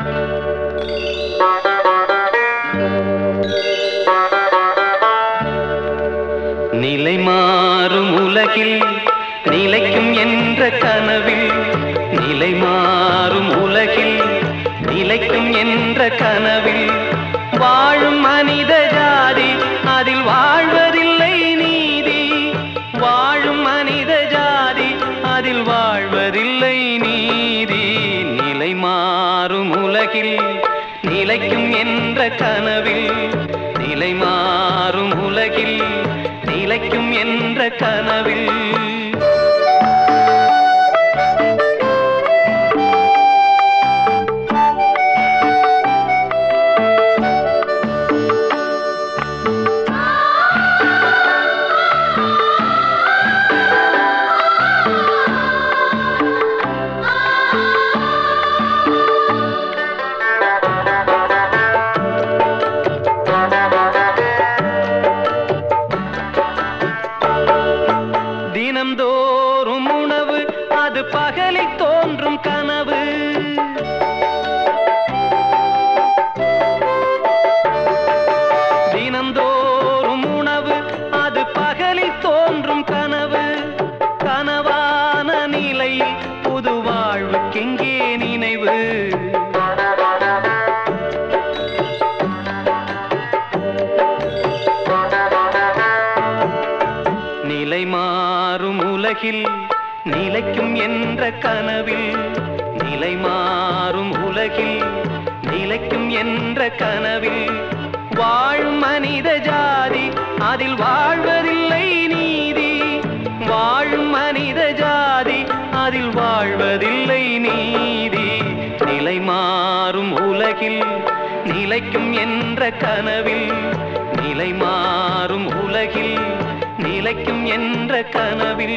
நிலை மாறும் உலகில் நிலைக்கும் என்ற கனவில், நிலை மாறும் உலகில் நிலைக்கும் என்ற கனவில் வாழும் மனித ஜாதி அதில் வாழ்வதில்லை நீதி. வாழும் மனித ஜாதி அதில் வாழ்வதில்லை நீதி. நிலை மாறும் உலகில் நிலைக்கும் என்ற கனவில், நிலை மாறும் உலகில் நிலைக்கும் என்ற கனவில். தினம்தோறும் உணவு அது பகலில் தோன்றும் கனவு. தினம்தோறும் உணவு அது பகலில் தோன்றும் கனவு. கனவான நிலையில் புது வாழ்வுக்கெங்கே நினைவு? நிலை மாறும் உலகில் நிலைக்கும் என்ற கனவில், நிலை மாறும் உலகில் நிலைக்கும் என்ற கனவில் வாழும் மனித ஜாதி அதில் வாழ்வதில்லை நீதி. வாழும் மனித ஜாதி அதில் வாழ்வதில்லை நீதி. நிலை மாறும் உலகில் நிலைக்கும் என்ற கனவில், நிலை மாறும் உலகில் நிலைக்கும் என்ற கனவில்.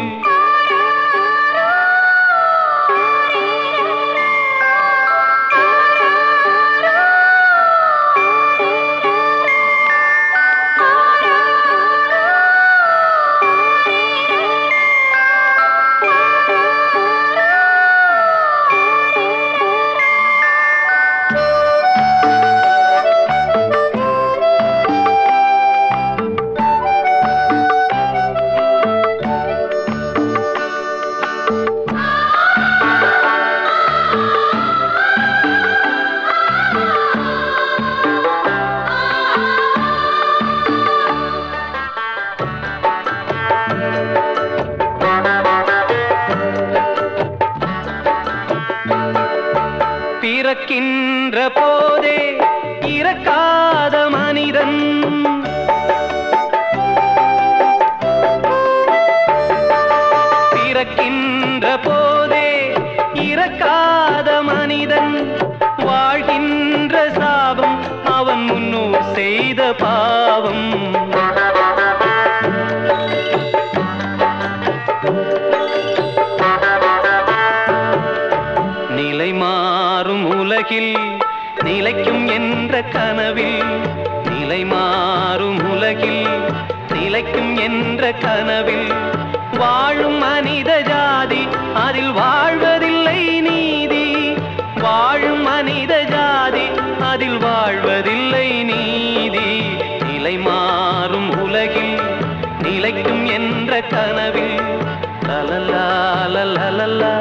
பிறக்கின்ற போதே இறக்காத மனிதன், பிறக்கின்ற போதே இறக்காத மனிதன் வாழ்கின்ற சாபம் அவன் முன்னோர் செய்த பாவம். நிலை மாறும் உலகில் நிலைக்கும் என்ற கனவில், நிலை மாறும் உலகில் நிலைக்கும் என்ற கனவில் வாழும் மனித ஜாதி அதில் வாழ்வதில்லை நீதி. வாழும் மனித ஜாதி அதில் வாழ்வதில்லை நீதி. நிலை மாறும் உலகில் நிலைக்கும் என்ற கனவில் லலலா லலலா